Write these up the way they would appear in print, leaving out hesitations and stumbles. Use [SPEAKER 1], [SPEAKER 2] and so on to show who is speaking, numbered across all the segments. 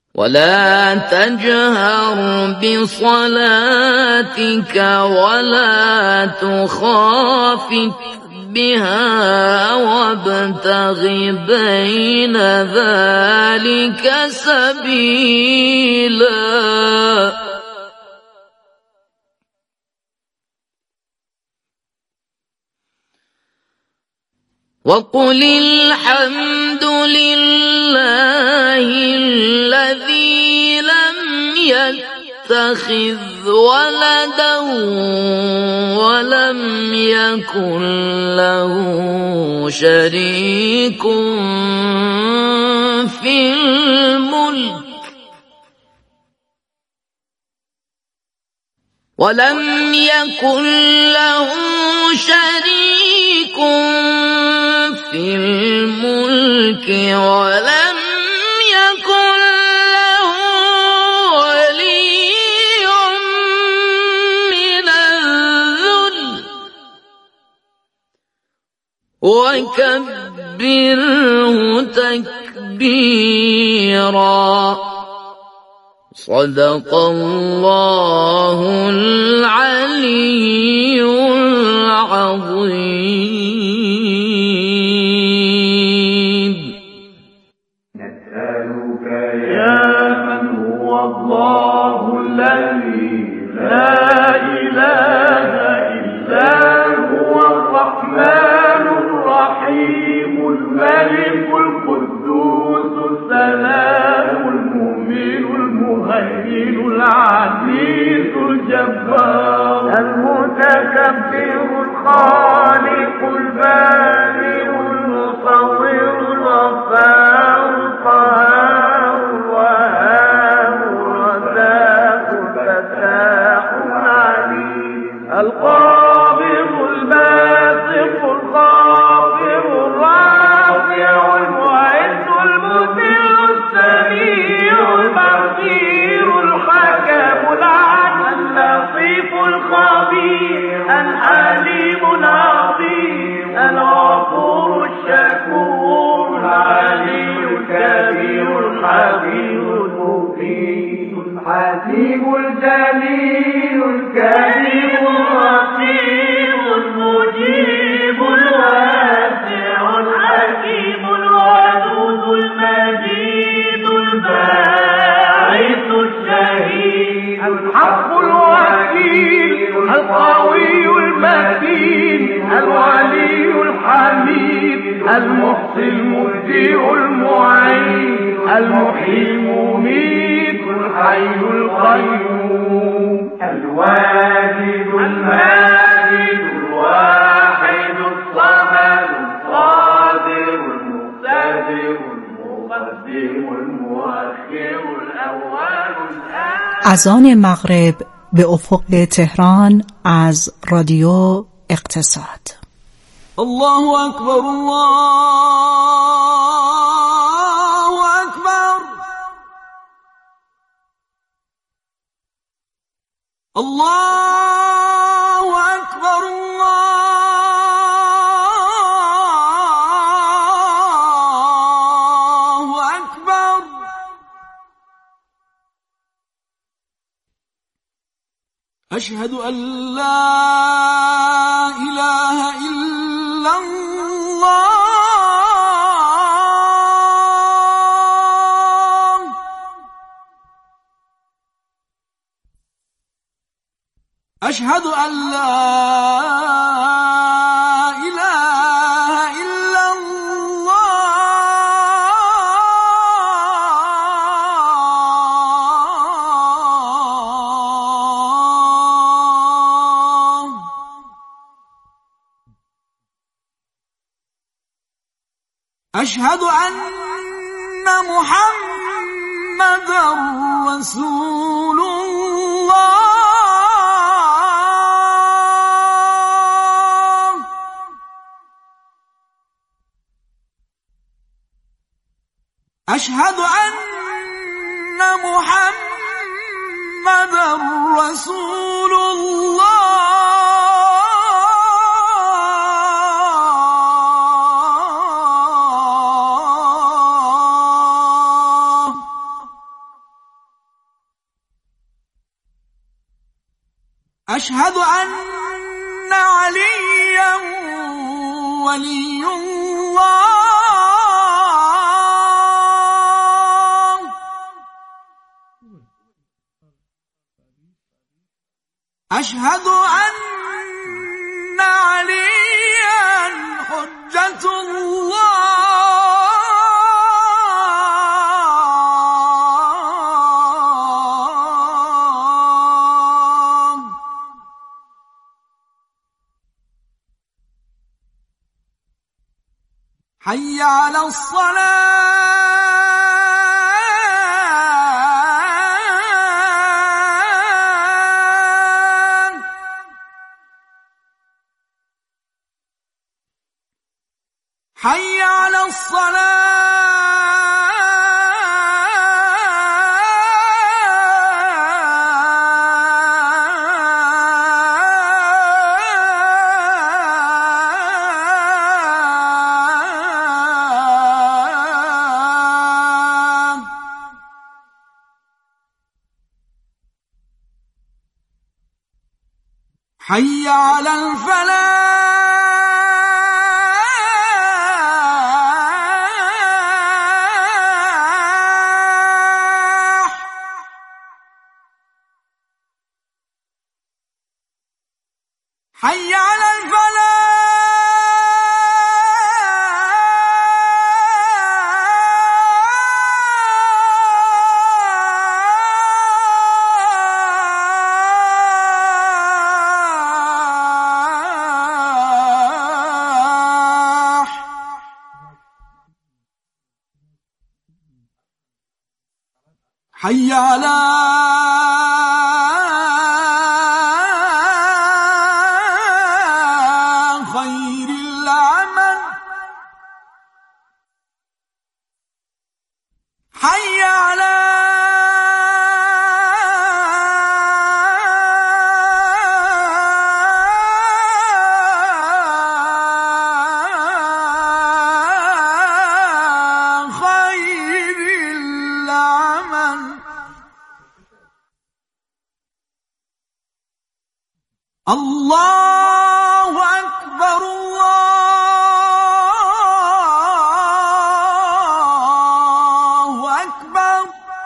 [SPEAKER 1] ولا تجهر بصلاتك ولا تخافت بها وابتغ بين ذلك سبيلا وقل الحمد لله الذي لم يتخذ ولدا ولم يكن له شريك في الملك ولم يكن له شريك في الملك ولم يكن له ولي من الذل وكبره تكبيرا. صدق الله العلي العظيم.
[SPEAKER 2] نسألك يا من هو الله الذي لا إله إلا هو الرحمن الرحيم الملك القدوس السلام المؤمن المهيمن العزيز الجبار المتكبر الخالق البارئ المصور الغفار القهار الوهاب الرزاق الفتاح العليم القابض الباسط الخافض الرافع المعز المذل السميع البصير الحكم العدل اللطيف الخبير الحليم العظيم الغفور الشكور العلي الكبير الحفيظ المبين الحكيم الجليل الكريم الرقيب المجيب الواسع الحكيم الودود المجيد الباعث الشهيد الحق الوكيل القوي المتين الولي الحميد المحصي المبدئ المعين المحيي المميت الحي القيوم الواجد الماجد الواحد الصمد القادر المقتدر المقدم المؤخر الأول الآخر.
[SPEAKER 3] اذان مغرب به افق تهران از رادیو اقتصاد.
[SPEAKER 4] الله اکبر الله اکبر الله اکبر الله اکبر. اشهد ان لا اله الا الله. اشهد ان لا اله الا الله. اشهد ان محمدا رسول الله. أشهد أن محمدا رسول الله. أشهد أن عليا ولي الله. أشهد أن عليا حجة الله. حي على الصلاة. حي على الصلاة. حي على الفلاح. حي على الفلاح. حي على خير العمل. حي على خير العمل. الله أكبر الله أكبر.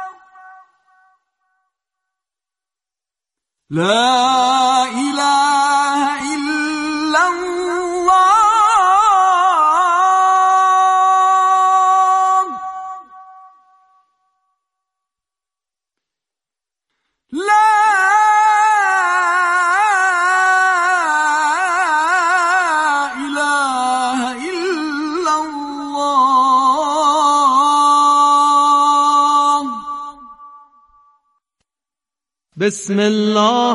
[SPEAKER 4] لا إله إلا الله. لا
[SPEAKER 5] بسم الله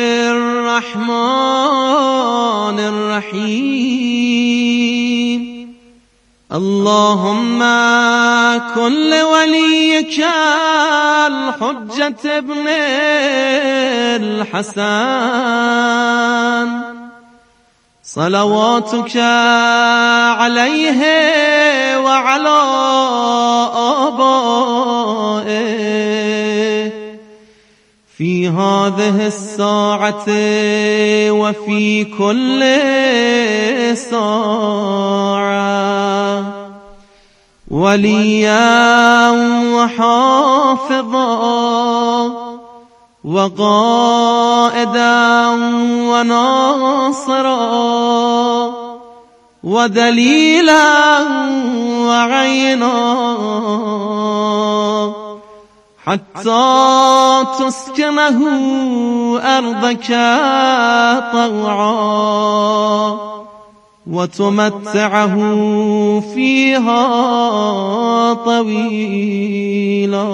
[SPEAKER 5] الرحمن الرحيم. اللهم كن لوليك الحجة ابن الحسن صلواتك عليه وعلى آبائه في هذه الساعة وفي كل ساعة وليا وحافظا وقائدا وناصرا ودليلا وعينا حتى تسكنه أرضك طوعا وتمتعه فيها طويلا.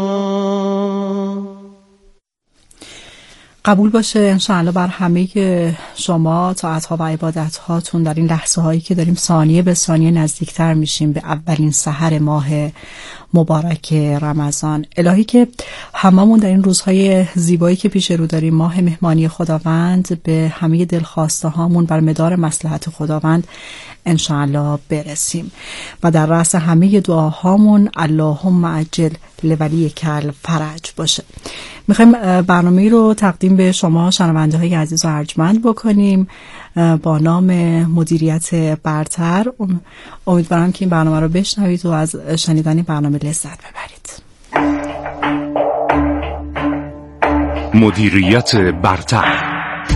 [SPEAKER 3] قبول باشه انشاءالله بر همه شما طاعت‌ها و عبادت‌هاتون در این لحظه هایی که داریم ثانیه به ثانیه نزدیکتر میشیم به اولین سحر ماه مبارک رمضان. الهی که هممون در این روزهای زیبایی که پیش رو داریم ماه مهمانی خداوند به همه دلخواسته هامون بر مدار مصلحت خداوند انشاءالله برسیم و در رأس همه دعاهامون اللهم عجل لولی کل فرج باشه. میخوایم برنامه رو تقدیم به شما شنونده های عزیز و ارجمند بکنیم با نام مدیریت برتر. امیدوارم که این برنامه رو بشنوید و از شنیدن برنامه لذت ببرید.
[SPEAKER 6] مدیریت برتر.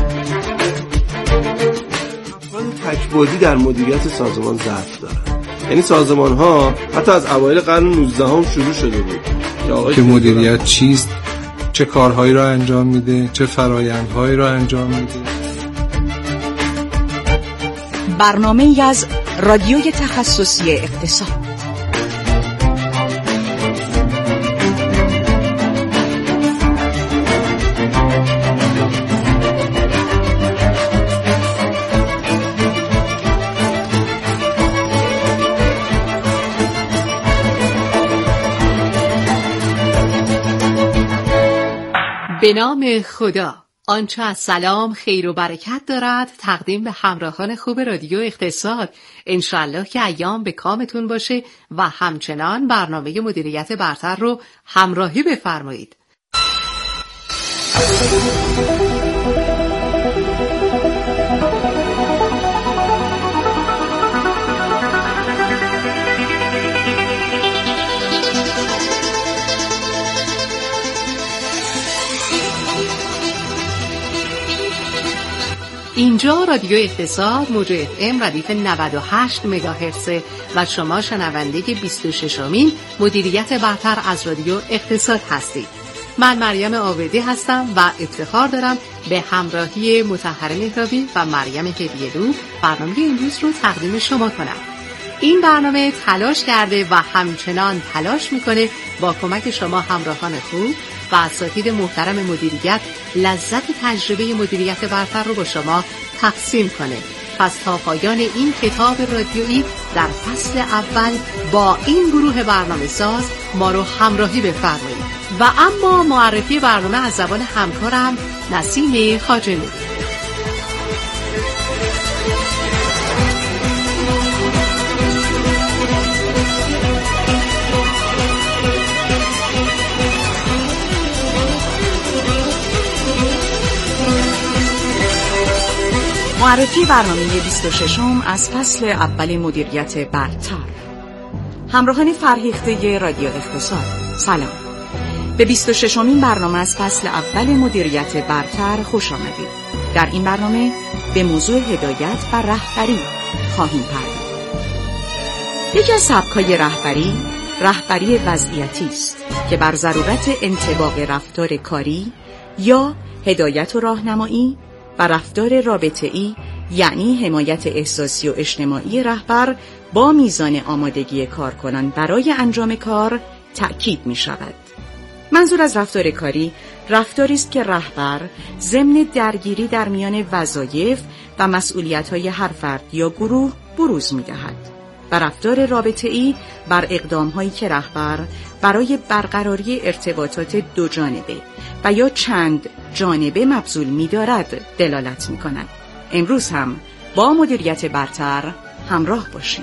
[SPEAKER 7] تک‌بعدی در مدیریت سازمان ضعف دارن. یعنی سازمان ها حتی از اوایل قرن 19 هم شروع شده بود
[SPEAKER 8] که مدیریت چیست، چه کارهایی را انجام میده، چه فرایندهایی را انجام میده.
[SPEAKER 9] برنامه از رادیوی تخصصی اقتصاد.
[SPEAKER 10] به نام خدا. آنچه از سلام، خیر و برکت دارد تقدیم به همراهان خوب رادیو اقتصاد. انشالله که ایام به کامتون باشه و همچنان برنامه مدیریت برتر رو همراهی بفرمایید. اینجا رادیو اقتصاد موج FM ردیف 98 مگاهرتز و شما شنونده 26مین مدیریت برتر از رادیو اقتصاد هستید. من مریم عابدی هستم و افتخار دارم به همراهی مطهر مهرابی و مریم هدیه‌لو برنامه امروز رو تقدیم شما کنم. این برنامه تلاش کرده و همچنان تلاش میکنه با کمک شما همراهان خوب و اساتید محترم مدیریت لذت تجربه مدیریت برتر رو با شما تقسیم کنه. پس تا پایان این کتاب رادیویی در فصل اول با این گروه برنامه ساز ما رو همراهی بفرمایید. و اما معرفی برنامه از زبان همکارم نسیم خاجمی.
[SPEAKER 9] معرفی برنامه 26 از فصل اول مدیریت برتر. همراهان فرهیخته رادیو اقتصاد سلام. به 26مین برنامه از فصل اول مدیریت برتر خوش آمدید. در این برنامه به موضوع هدایت و رهبری خواهیم پرداخت. یکی از سبک‌های رهبری وضعیتی است که بر ضرورت انطباق رفتار کاری یا هدایت و راهنمایی و رفتار رابطه‌ای یعنی حمایت احساسی و اجتماعی رهبر با میزان آمادگی کارکنان برای انجام کار تأکید می شود. منظور از رفتار کاری رفتاری است که رهبر ضمن درگیری در میان وظایف و مسئولیت‌های هر فرد یا گروه بروز می دهد. و رفتار رابطه‌ای بر اقدام‌هایی که رهبر برای برقراری ارتباطات دو جانبه و یا چند جانبه مبذول می‌دارد دلالت می‌کند. امروز هم با مدیریت برتر همراه باشید.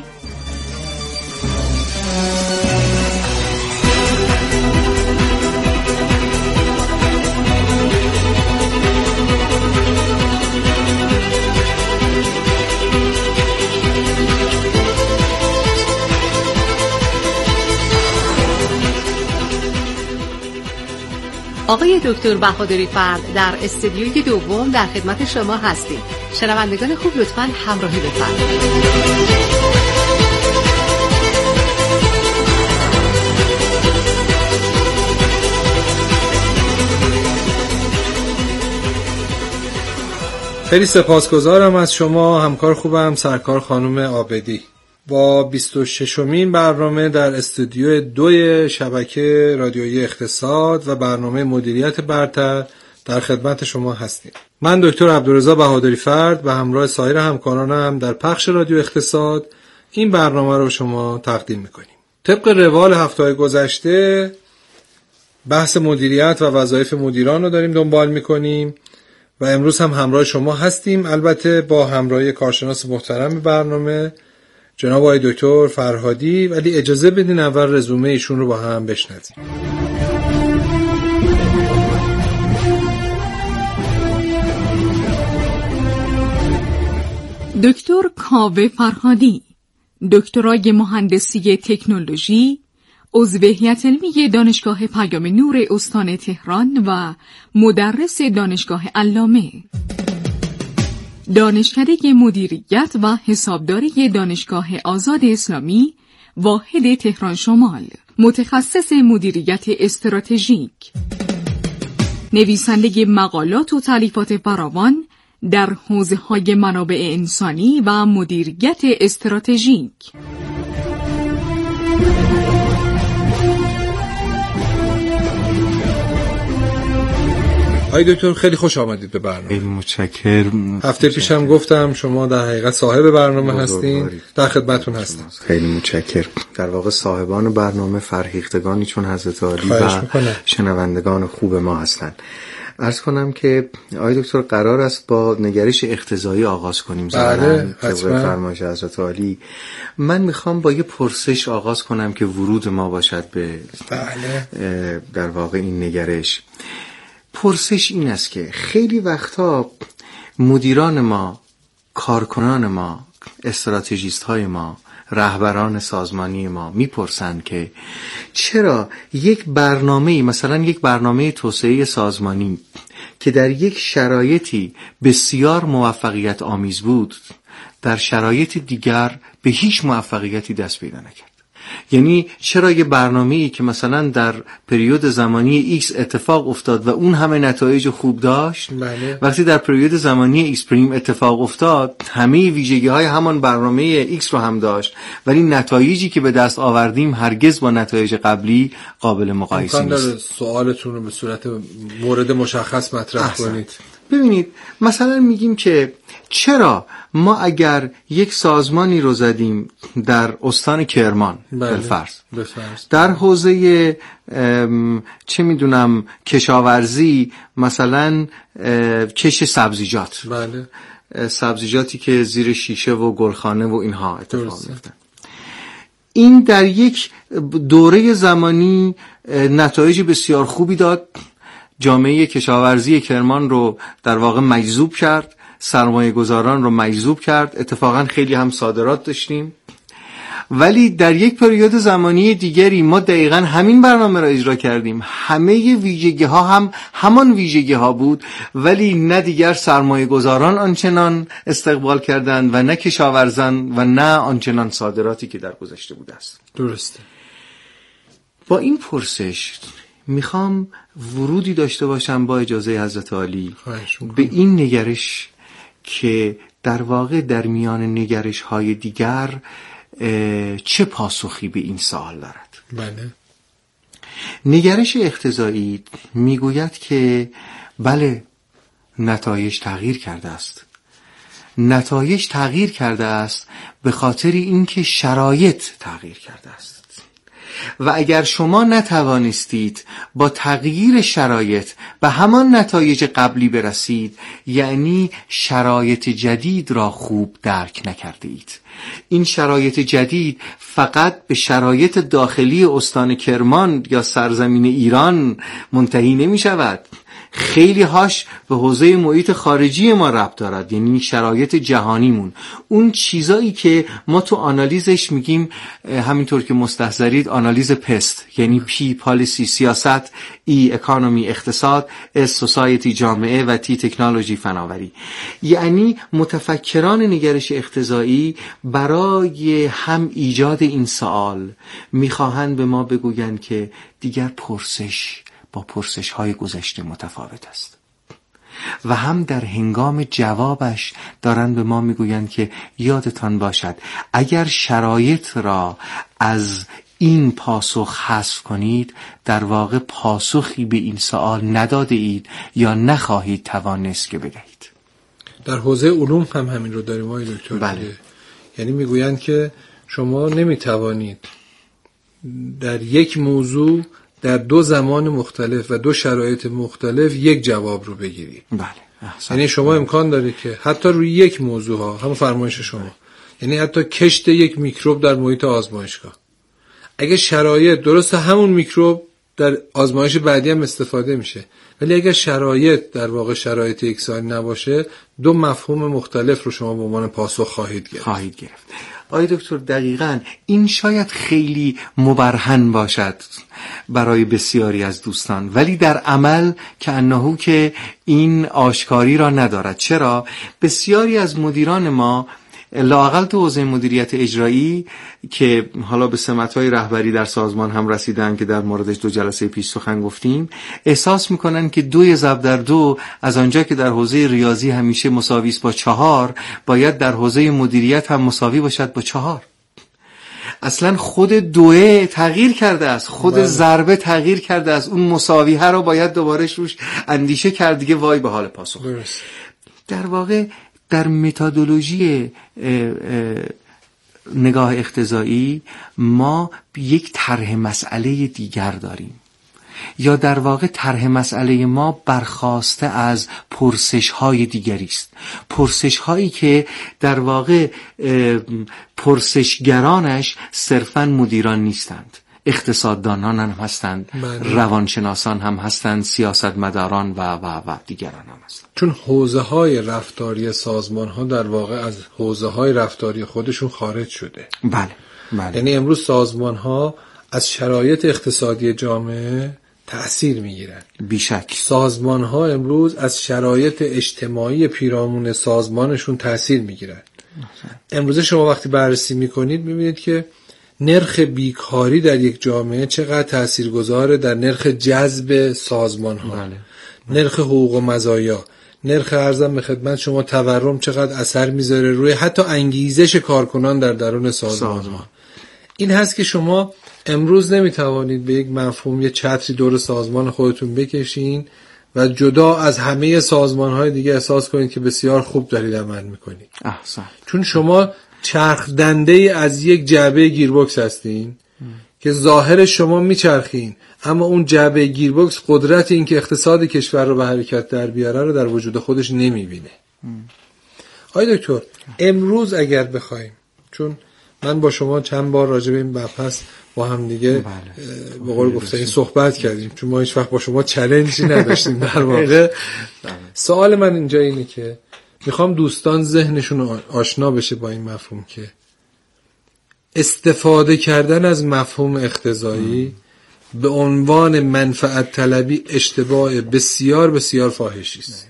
[SPEAKER 10] آقای دکتر بهادری فرد در استودیوی دوم در خدمت شما هستیم. شنوندگان خوب لطفاً همراهی بفرمایید.
[SPEAKER 8] خیلی سپاسگزارم از شما همکار خوبم سرکار خانم عابدی. با 26مین برنامه در استودیو 2 شبکه رادیویی اقتصاد و برنامه مدیریت برتر در خدمت شما هستیم. من دکتر عبدالرضا بهادری فرد و همراه سایر همکارانم در پخش رادیو اقتصاد این برنامه رو شما تقدیم میکنیم. طبق روال هفته‌های گذشته بحث مدیریت و وظایف مدیران رو داریم دنبال میکنیم و امروز هم همراه شما هستیم، البته با همراهی کارشناس محترم برنامه جناب آقای دکتر فرهادی، ولی اجازه بدین اول رزومه ایشون رو با هم بشنویم.
[SPEAKER 6] دکتر کاوه فرهادی، دکترای مهندسی تکنولوژی، عضو هیئت علمی دانشگاه پیام نور استان تهران و مدرس دانشگاه علامه، دانشکده مدیریت و حسابداری دانشگاه آزاد اسلامی واحد تهران شمال، متخصص مدیریت استراتژیک، نویسنده مقالات و تالیفات فراوان در حوزه‌های منابع انسانی و مدیریت استراتژیک.
[SPEAKER 8] آقای دکتر خیلی خوش آمدید به برنامه.
[SPEAKER 11] خیلی متشکرم.
[SPEAKER 8] هفته پیشم گفتم شما در حقیقت صاحب برنامه هستین، در خدمتتون هستم.
[SPEAKER 11] خیلی متشکرم. در واقع صاحبان برنامه فرهیختگانی چون حضرت عالی و شنوندگان خوب ما هستند. عرض کنم که آقای دکتر قرار است با نگرش اقتضایی آغاز کنیم.
[SPEAKER 8] بله،
[SPEAKER 11] طبق فرمایش حضرت عالی. من میخوام با یه پرسش آغاز کنم که ورود ما باشد به در واقع این نگرش. پرسش این است که خیلی وقتا مدیران ما، کارکنان ما، استراتژیست های ما، رهبران سازمانی ما میپرسند که چرا یک برنامه، مثلا یک برنامه توسعه سازمانی که در یک شرایطی بسیار موفقیت آمیز بود، در شرایط دیگر به هیچ موفقیتی دست پیدا نکرد. یعنی چرا یه برنامه‌ای که مثلا در پریود زمانی X اتفاق افتاد و اون همه نتایج خوب داشت، وقتی در پریود زمانی X پریم اتفاق افتاد همه ویژگی‌های همان برنامه X رو هم داشت، ولی نتایجی که به دست آوردیم هرگز با نتایج قبلی قابل مقایسه نیست.
[SPEAKER 8] سوالتون رو به صورت مورد مشخص مطرح کنید.
[SPEAKER 11] ببینید مثلا میگیم که چرا ما اگر یک سازمانی رو زدیم در استان کرمان بالفرض در حوزه چه میدونم کشاورزی، مثلا کش سبزیجات، سبزیجاتی که زیر شیشه و گلخانه و اینها اتفاق میفته، این در یک دوره زمانی نتایج بسیار خوبی داد، جامعه کشاورزی کرمان رو در واقع مجذوب کرد، سرمایه گذاران رو مجذوب کرد، اتفاقا خیلی هم صادرات داشتیم. ولی در یک پریود زمانی دیگری ما دقیقا همین برنامه را اجرا کردیم، همه ویژگی ها هم همان ویژگی ها بود، ولی نه دیگر سرمایه گذاران آنچنان استقبال کردند و نه کشاورزان و نه آنچنان صادراتی که در گذشته بوده است.
[SPEAKER 8] درسته.
[SPEAKER 11] با این پرسش میخوام ورودی داشته باشم با اجازه حضرت عالی به این نگرش که در واقع در میان نگرش های دیگر چه پاسخی به این سوال دارد.
[SPEAKER 8] بله.
[SPEAKER 11] نگرش اقتضایی میگوید که بله، نتایج تغییر کرده است. نتایج تغییر کرده است به خاطر اینکه شرایط تغییر کرده است. و اگر شما نتوانستید با تغییر شرایط به همان نتایج قبلی برسید، یعنی شرایط جدید را خوب درک نکرده اید. این شرایط جدید فقط به شرایط داخلی استان کرمان یا سرزمین ایران منتهی نمی شود، خیلی هاش به حوزه محیط خارجی ما ربط دارد، یعنی شرایط جهانیمون، اون چیزایی که ما تو آنالیزش میگیم، همینطور که مستحضرید، آنالیز پست، یعنی پی پالیسی سیاست، ای اکانومی اقتصاد، اس سوسایتی جامعه و تی تکنولوژی فناوری. یعنی متفکران نگرش اقتضایی برای هم ایجاد این سوال میخواهند به ما بگویند که دیگر پرسش با پرسش های گذشته متفاوت است و هم در هنگام جوابش دارن به ما میگویند که یادتان باشد اگر شرایط را از این پاسخ حذف کنید، در واقع پاسخی به این سوال نداده اید یا نخواهید توانست که بدهید.
[SPEAKER 8] در حوزه علوم هم همین رو داریم آقای دکتر.
[SPEAKER 11] بله.
[SPEAKER 8] یعنی میگویند که شما نمیتوانید در یک موضوع در دو زمان مختلف و دو شرایط مختلف یک جواب رو بگیرید.
[SPEAKER 11] بله.
[SPEAKER 8] یعنی شما امکان داره که حتی روی یک موضوع ها، همون فرمایش شما، یعنی حتی کشت یک میکروب در محیط آزمایشگاه. اگه شرایط درست همون میکروب در آزمایش بعدی هم استفاده میشه، ولی اگر شرایط در واقع شرایط یکسانی نباشه، دو مفهوم مختلف رو شما به عنوان پاسخ خواهید گرفت.
[SPEAKER 11] آقای دکتر دقیقاً این شاید خیلی مبرهن باشد برای بسیاری از دوستان، ولی در عمل که انهو که این آشکاری را ندارد. چرا؟ بسیاری از مدیران ما لااقل تو حوزه مدیریت اجرایی که حالا به سمت‌های رهبری در سازمان هم رسیدن که در موردش 2 جلسه پیش سخن گفتیم، احساس میکنن که 2 ضرب در 2 از آنجا که در حوزه ریاضی همیشه مساوی است با 4، باید در حوزه مدیریت هم مساوی باشد با 4. اصلا خود 2 تغییر کرده است، خود ضربه تغییر کرده است، اون مساویه رو باید دوباره روش اندیشه کرد دیگه. وای به حال پاسخ. در واقع در متدولوژی نگاه اقتضایی ما یک طرح مسئله دیگر داریم، یا در واقع طرح مسئله ما برخاسته از پرسش‌های دیگری است، پرسش‌هایی که در واقع پرسشگرانش صرفاً مدیران نیستند، اقتصاددانان هم هستند، روانشناسان هم هستند، سیاستمداران و دیگران هم هستند.
[SPEAKER 8] چون حوزه‌های رفتاری سازمان‌ها در واقع از حوزه‌های رفتاری خودشون خارج شده.
[SPEAKER 11] بله.
[SPEAKER 8] یعنی امروز سازمان‌ها از شرایط اقتصادی جامعه تأثیر می‌گیرن.
[SPEAKER 11] بیشک.
[SPEAKER 8] سازمان‌ها امروز از شرایط اجتماعی پیرامون سازمانشون تأثیر می‌گیرن. امروز شما وقتی بررسی می‌کنید می‌بینید که نرخ بیکاری در یک جامعه چقدر تاثیرگذاره در نرخ جذب سازمان‌ها. نرخ حقوق و مزایا، نرخ ارزم به خدمت شما تورم چقدر اثر میذاره روی حتی انگیزش کارکنان در درون سازمان‌ها. این هست که شما امروز نمیتوانید به یک مفهوم یه چتری دور سازمان خودتون بکشین و جدا از همه سازمان‌های دیگه احساس کنید که بسیار خوب دارید عمل میکنید. چون شما چرخ دنده از یک جعبه گیربکس هستین که ظاهر شما میچرخین، اما اون جعبه گیربکس قدرت این که اقتصاد کشور رو به حرکت در بیاره رو در وجود خودش نمیبینه. آقای دکتر امروز اگر بخوایم، چون من با شما چند بار راجع به این مبحث با هم دیگه به قول گفتنی صحبت کردیم، چون ما هیچ وقت با شما چالنجی نداشتیم در واقع. سوال من اینجا اینه که میخوام دوستان ذهنشون آشنا بشه با این مفهوم که استفاده کردن از مفهوم اقتضایی به عنوان منفعت طلبی اشتباه بسیار بسیار فاحشی است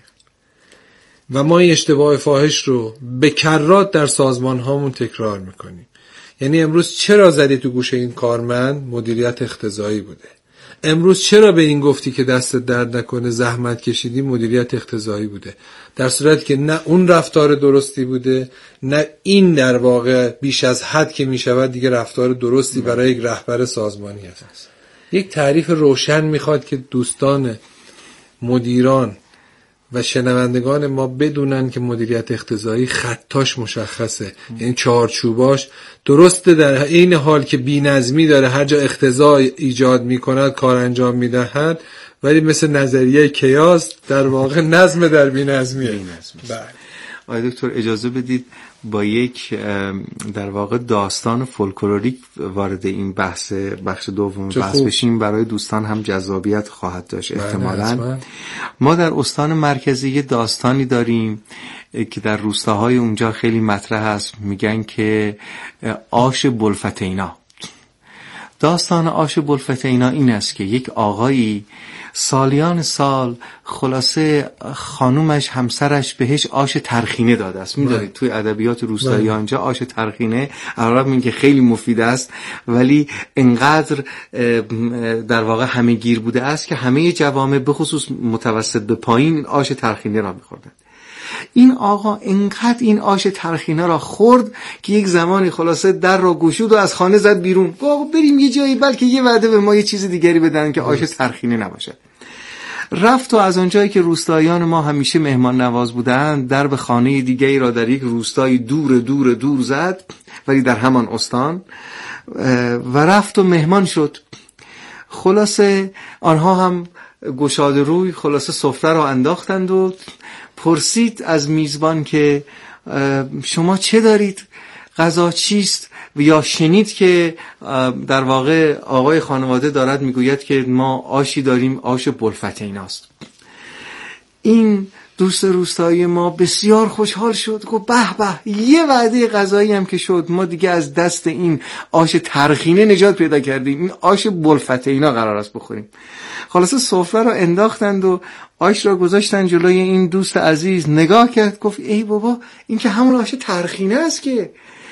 [SPEAKER 8] و ما این اشتباه فاحش رو به کرات در سازمان هامون تکرار میکنیم. یعنی امروز چرا زدی تو گوشه این کارمند مدیریت اقتضایی بوده، امروز چرا به این گفتی که دست درد نکنه زحمت کشیدی مدیریت اقتضایی بوده، در صورتی که نه اون رفتار درستی بوده، نه این در واقع بیش از حد که میشود دیگه رفتار درستی برای یک رهبر سازمانی هست. یک تعریف روشن میخواد که دوستان مدیران و شنوندگان ما بدونن که مدیریت اقتضایی خطاش مشخصه، یعنی چارچوباش درسته، در این حال که بی‌نظمی داره هر جا اقتضا ایجاد میکند کار انجام میدهد، ولی مثل نظریه کیاس در واقع نظم در بی‌نظمیه.
[SPEAKER 11] بله. آقای دکتر اجازه بدید با یک در واقع داستان فولکلوریک وارد این بخش دوم بحث بشیم، برای دوستان هم جذابیت خواهد داشت احتمالاً. ما در استان مرکزی یه داستانی داریم که در روستاهای اونجا خیلی مطرح است، میگن که آش بلفتینا. داستان آش بلفتینا این است که یک آقایی سالیان سال خلاصه خانومش همسرش بهش آش ترخینه داده است. می‌دونید توی ادبیات روستایی آنجا آش ترخینه عرب میگه خیلی مفید است، ولی انقدر در واقع همه گیر بوده است که همه جوامع به خصوص متوسط به پایین آش ترخینه را می‌خوردند. این آقا انقدر این آش ترخینه را خورد که یک زمانی خلاصه در را گشود و از خانه زد بیرون. آقا بریم یه جایی بلکه یه وعده به ما یه چیز دیگری بدن که آش ترخینه نباشه. رفت و از آنجایی که روستاییان ما همیشه مهمان نواز بودند در به خانه دیگری را در یک روستای دور دور دور زد، ولی در همان استان، و رفت و مهمان شد. خلاصه آنها هم گشاده روی خلاصه سفره را انداختند و پرسید از میزبان که شما چه دارید؟ غذا چیست یا شنید که در واقع آقای خانواده دارد میگوید که ما آشی داریم، آش بلفتیناست. این دوست روستایی ما بسیار خوشحال شد، گفت به به، یه وعده غذایی هم که شد، ما دیگه از دست این آش ترخینه نجات پیدا کردیم، این آش بلفتینا قرار است بخوریم. خلاصه سفره رو انداختند و آش را گذاشتن جلوی این دوست عزیز، نگاه کرد گفت ای بابا، این که همون آش ترخینه است که.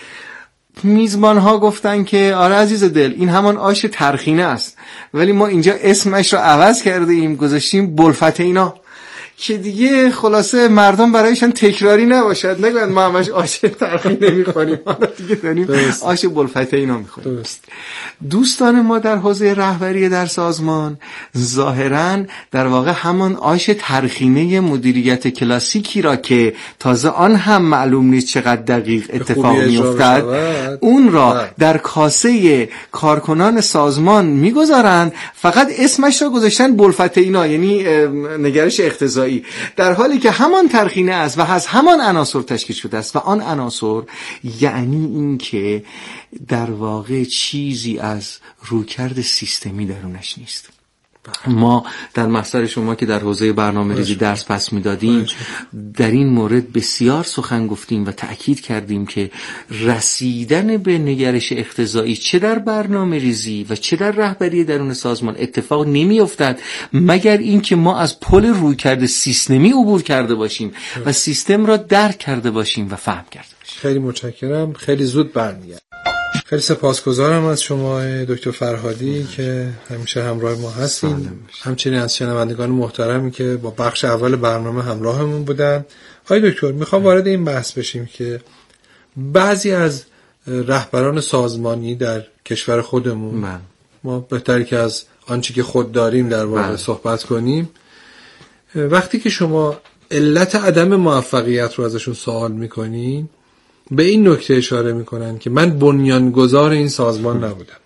[SPEAKER 11] میزبان ها گفتن که آره عزیز دل، این همان آش ترخینه است، ولی ما اینجا اسمش رو عوض کردیم، گذاشتیم بلفتینا که دیگه خلاصه مردم برایشان تکراری نباشد، نگویند ما همش آش ترخینه میخوریم، ما دیگه داریم آش بلفتینا میخوریم. دوستان ما در حوزه رهبری در سازمان ظاهراً در واقع همان آش ترخینه مدیریت کلاسیکی را که تازه آن هم معلوم نیست چقدر دقیق اتفاق میافتد، اون را در کاسه کارکنان سازمان میگذارند، فقط اسمش را گذاشتن بلفتینا، یعنی نگرش اقتضایی، در حالی که همان ترخینه است و از همان عناصر تشکیل شده است و آن عناصر یعنی این که در واقع چیزی از رویکرد سیستمی درونش نیست. ما در مقصد شما که در حوزه برنامه‌ریزی درس پس میدادیم در این مورد بسیار سخن گفتیم و تأکید کردیم که رسیدن به نگرش اقتضایی چه در برنامه‌ریزی و چه در رهبری درون سازمان اتفاق نمی‌افتد مگر اینکه ما از پل رویکرد سیستمی عبور کرده باشیم و سیستم را درک کرده باشیم و فهم کرده باشیم.
[SPEAKER 8] خیلی متشکرم، خیلی زود برمیگردم. خیلی سپاسگزارم از شما دکتر فرهادی که همیشه همراه ما هستین، همچنین از شنوندگان محترمی که با بخش اول برنامه همراهمون بودن. آقای دکتر، میخوام وارد این بحث بشیم که بعضی از رهبران سازمانی در کشور خودمون، ما بهتره که از آنچه که خود داریم در واقع صحبت کنیم، وقتی که شما علت عدم موفقیت رو ازشون سوال میکنین به این نکته اشاره میکنن که من بنیانگذار این سازمان نبودم،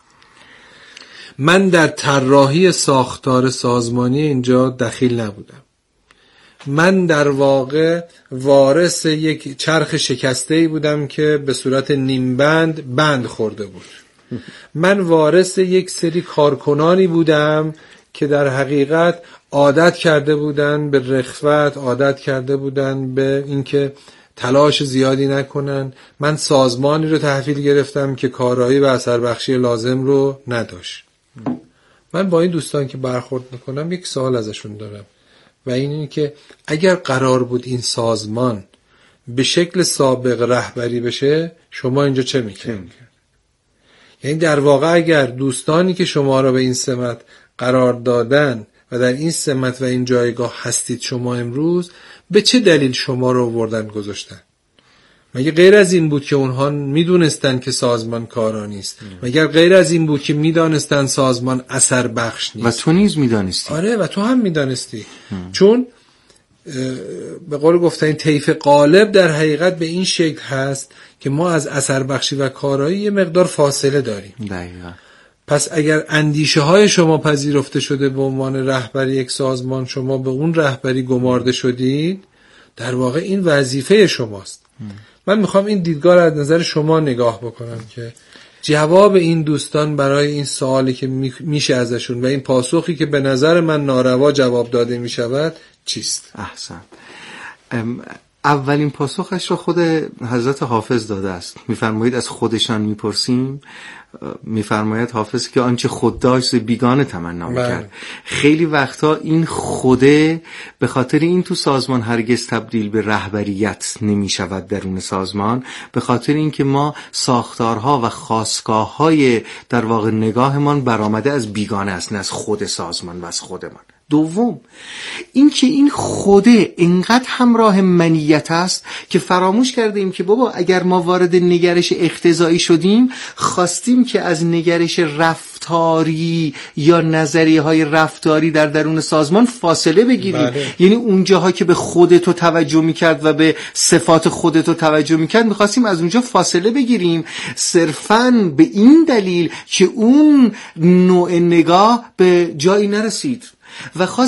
[SPEAKER 8] من در طراحی ساختار سازمانی اینجا دخیل نبودم، من در واقع وارث یک چرخ شکسته‌ای بودم که به صورت نیم بند خورده بود، من وارث یک سری کارکنانی بودم که در حقیقت عادت کرده بودن به رخوت، عادت کرده بودن به اینکه تلاش زیادی نکنن، من سازمانی رو تحویل گرفتم که کارایی و اثر بخشی لازم رو نداشت. من با این دوستان که برخورد میکنم یک سوال ازشون دارم و اینه که اگر قرار بود این سازمان به شکل سابق رهبری بشه شما اینجا چه میکنید؟ یعنی در واقع اگر دوستانی که شما را به این سمت قرار دادن و در این سمت و این جایگاه هستید شما امروز، به چه دلیل شما رو آوردن گذاشتن؟ مگه غیر از این بود که اونها میدونستن که سازمان کارا نیست؟ مگر غیر از این بود که میدانستن سازمان اثر بخش نیست؟
[SPEAKER 11] و تو نیز میدانستی.
[SPEAKER 8] آره و تو هم میدانستی. چون به قول گفتن طیف غالب در حقیقت به این شکل هست که ما از اثر بخشی و کارایی یه مقدار فاصله داریم.
[SPEAKER 11] دقیقاً.
[SPEAKER 8] پس اگر اندیشه های شما پذیرفته شده به عنوان رهبری یک سازمان، شما به اون رهبری گمارده شدید، در واقع این وظیفه شماست. من میخوام این دیدگاه را از نظر شما نگاه بکنم که جواب این دوستان برای این سوالی که میشه ازشون و این پاسخی که به نظر من ناروا جواب داده میشود چیست؟
[SPEAKER 11] احسن. اولین پاسخش را خود حضرت حافظ داده است. میفرمایید از خودشان میپرسیم، میفرماید حافظ که آنچه خود داشت بیگانه تمنا میکرد. خیلی وقتا این خوده به خاطر این تو سازمان هرگز تبدیل به رهبریت نمیشود درون سازمان، به خاطر این که ما ساختارها و خاستگاه‌های در واقع نگاهمان برآمده از بیگانه است، نه از خود سازمان و از خودمان. دوم این که این خوده اینقدر همراه منیت است که فراموش کرده ایم که بابا اگر ما وارد نگرش اقتضایی شدیم خواستیم که از نگرش رفتاری یا نظریه های رفتاری در درون سازمان فاصله بگیریم. یعنی اونجاها که به خودتو توجه میکرد و به صفات خودتو توجه میکرد میخواستیم از اونجا فاصله بگیریم، صرفاً به این دلیل که اون نوع نگاه به جایی نرسید و